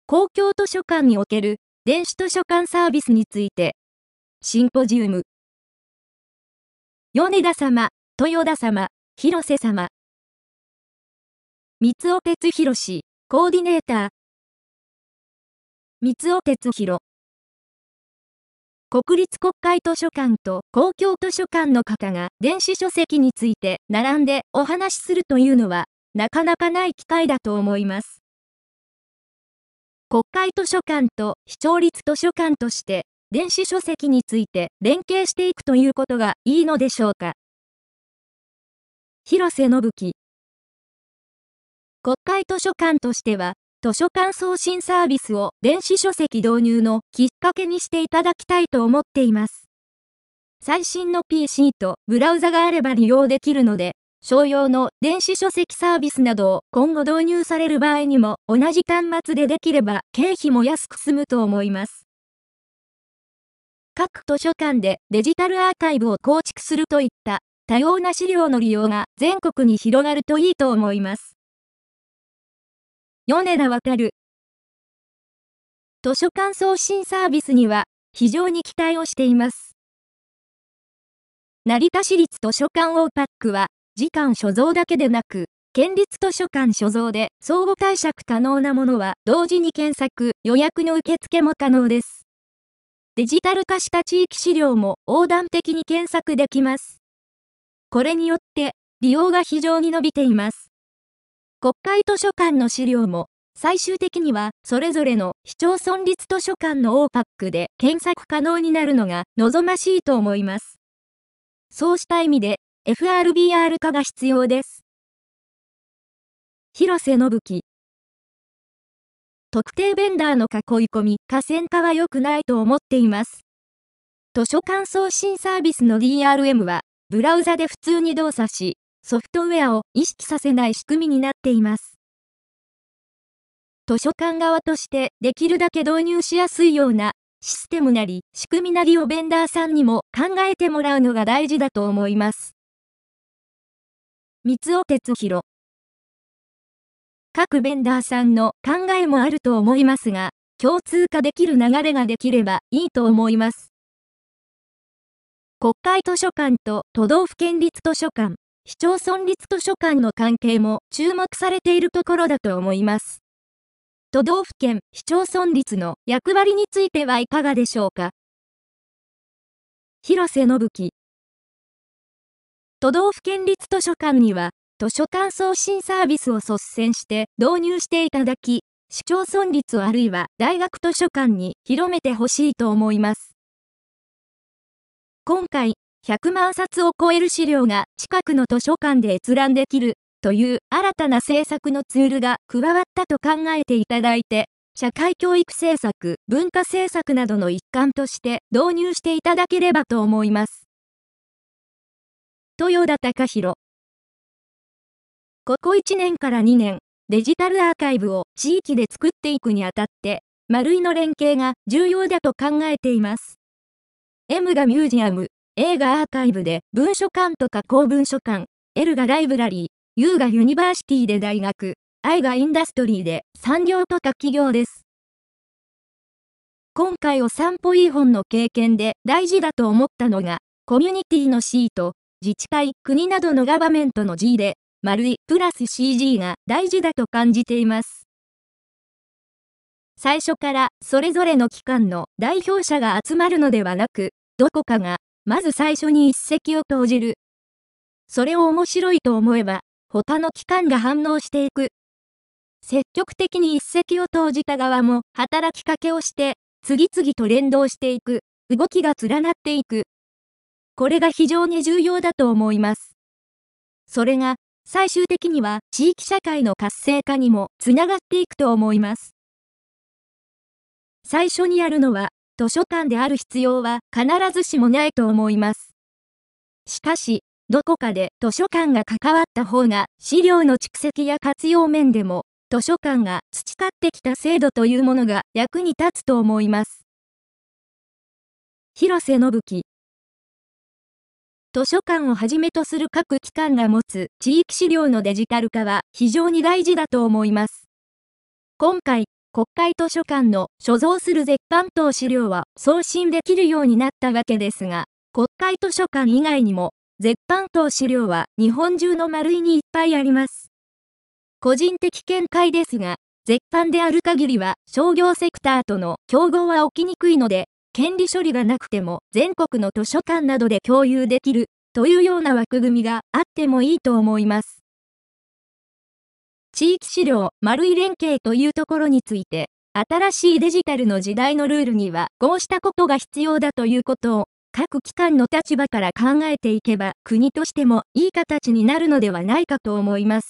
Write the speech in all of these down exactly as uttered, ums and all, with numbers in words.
公共図書館における電子図書館サービスについて、シンポジウム。米田様、豊田様、広瀬様。三尾哲弘、コーディネーター。三尾哲弘。国立国会図書館と公共図書館の方が電子書籍について並んでお話しするというのは、なかなかない機会だと思います。国会図書館と市町立図書館として電子書籍について連携していくということがいいのでしょうか。広瀬信樹。国会図書館としては、図書館送信サービスを電子書籍導入のきっかけにしていただきたいと思っています。最新の ピーシー とブラウザがあれば利用できるので、商用の電子書籍サービスなどを今後導入される場合にも同じ端末でできれば経費も安く済むと思います。各図書館でデジタルアーカイブを構築するといった多様な資料の利用が全国に広がるといいと思います。米田渉。図書館送信サービスには非常に期待をしています。成田市立図書館オーパックは、時間所蔵だけでなく、県立図書館所蔵で相互貸借可能なものは同時に検索、予約の受付も可能です。デジタル化した地域資料も横断的に検索できます。これによって利用が非常に伸びています。国会図書館の資料も最終的にはそれぞれの市町村立図書館のオーパックで検索可能になるのが望ましいと思います。そうした意味で エフアールビーアール 化が必要です。広瀬信樹。特定ベンダーの囲い込み、寡占化は良くないと思っています。図書館送信サービスの ディーアールエム は、ブラウザで普通に動作し、ソフトウェアを意識させない仕組みになっています。図書館側としてできるだけ導入しやすいようなシステムなり仕組みなりをベンダーさんにも考えてもらうのが大事だと思います。三尾哲弘。各ベンダーさんの考えもあると思いますが、共通化できる流れができればいいと思います。国会図書館と都道府県立図書館、市町村立図書館の関係も注目されているところだと思います。都道府県、市町村立の役割についてはいかがでしょうか。広瀬信樹。都道府県立図書館には、図書館送信サービスを率先して導入していただき、市町村立あるいは大学図書館に広めてほしいと思います。今回、ひゃくまんさつを超える資料が近くの図書館で閲覧できるという新たな政策のツールが加わったと考えていただいて、社会教育政策、文化政策などの一環として導入していただければと思います。豊田貴弘。ここいちねんからにねん、デジタルアーカイブを地域で作っていくにあたって、マルイの連携が重要だと考えています。M がミュージアム、A がアーカイブで文書館とか公文書館、L がライブラリー、U がユニバーシティで大学、I がインダストリーで産業とか企業です。今回お散歩いい本の経験で大事だと思ったのが、コミュニティの C と自治体、国などのガバメントの G で、マルイプラス シージー が大事だと感じています。最初からそれぞれの機関の代表者が集まるのではなく、どこかがまず最初に一石を投じる。それを面白いと思えば、他の機関が反応していく。積極的に一石を投じた側も働きかけをして、次々と連動していく。動きが連なっていく。これが非常に重要だと思います。それが、最終的には地域社会の活性化にもつながっていくと思います。最初にやるのは、図書館である必要は必ずしもないと思います。しかし、どこかで図書館が関わった方が資料の蓄積や活用面でも図書館が培ってきた制度というものが役に立つと思います。広瀬信樹。図書館をはじめとする各機関が持つ地域資料のデジタル化は非常に大事だと思います。今回、 国会図書館の所蔵する絶版等資料は送信できるようになったわけですが、国会図書館以外にも、絶版等資料は日本中の丸いにいっぱいあります。個人的見解ですが、絶版である限りは商業セクターとの競合は起きにくいので、権利処理がなくても全国の図書館などで共有できるというような枠組みがあってもいいと思います。地域資料丸い連携というところについて、新しいデジタルの時代のルールにはこうしたことが必要だということを各機関の立場から考えていけば国としてもいい形になるのではないかと思います。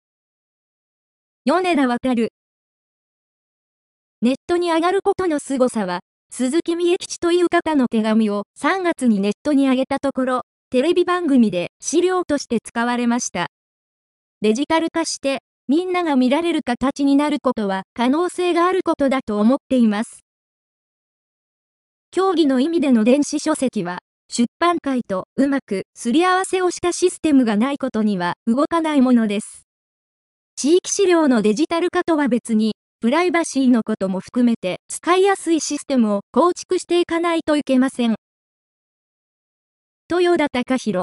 米田渉。ネットに上がることの凄さは、鈴木美恵吉という方の手紙をさんがつにネットに上げたところ、テレビ番組で資料として使われました。デジタル化して、みんなが見られる形になることは可能性があることだと思っています。競技の意味での電子書籍は、出版界とうまくすり合わせをしたシステムがないことには動かないものです。地域資料のデジタル化とは別に、プライバシーのことも含めて使いやすいシステムを構築していかないといけません。豊田貴弘。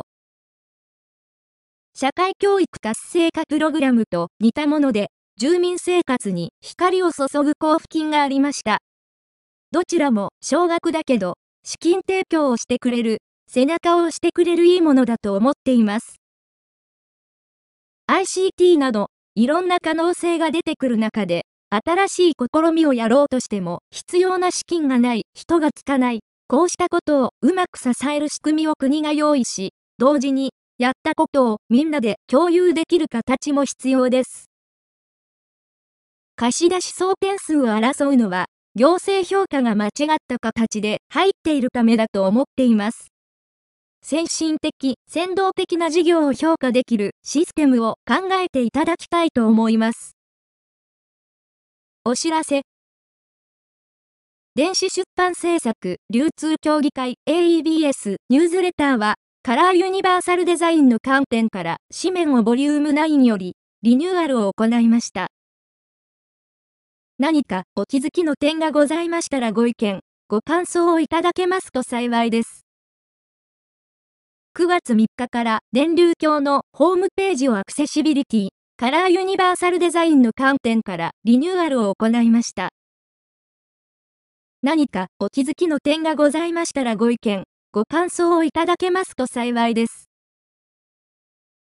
社会教育活性化プログラムと似たもので、住民生活に光を注ぐ交付金がありました。どちらも少額だけど、資金提供をしてくれる、背中を押してくれるいいものだと思っています。アイシーティー など、いろんな可能性が出てくる中で、新しい試みをやろうとしても、必要な資金がない、人がつかない、こうしたことをうまく支える仕組みを国が用意し、同時に、やったことをみんなで共有できる形も必要です。貸出総点数を争うのは、行政評価が間違った形で入っているためだと思っています。先進的、先導的な事業を評価できるシステムを考えていただきたいと思います。お知らせ。電子出版制作流通協議会 エーイービーエス ニュースレターは、カラーユニバーサルデザインの観点から紙面をボリュームナインよりリニューアルを行いました。何かお気づきの点がございましたらご意見、ご感想をいただけますと幸いです。くがつみっかから電流鏡のホームページをアクセシビリティ、カラーユニバーサルデザインの観点からリニューアルを行いました。何かお気づきの点がございましたらご意見、ご感想をいただけますと幸いです。